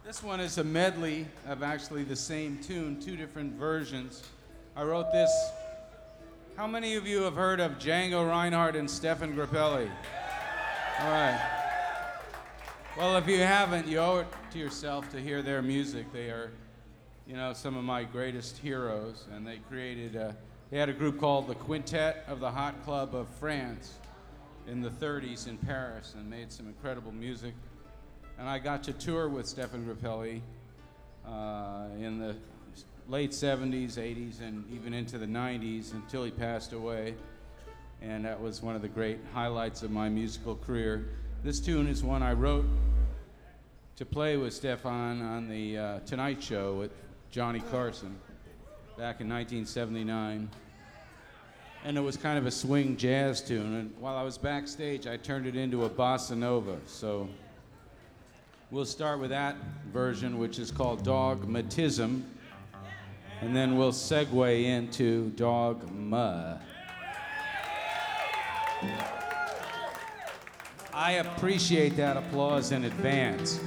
This one is a medley of actually the same tune, two different versions. I wrote this. How many of you have heard of Django Reinhardt and Stefan Grappelli? All right. Well, if you haven't, you owe it to yourself to hear their music. They are, some of my greatest heroes, and they they had a group called the Quintet of the Hot Club of France in the 30s in Paris and made some incredible music. And I got to tour with Stefan Grappelli in the late 70s, 80s, and even into the 90s until he passed away. And that was one of the great highlights of my musical career. This tune is one I wrote to play with Stefan on the Tonight Show with Johnny Carson back in 1979. And it was kind of a swing jazz tune. And while I was backstage, I turned it into a bossa nova. So we'll start with that version, which is called Dogmatism, and then we'll segue into Dogma. I appreciate that applause in advance.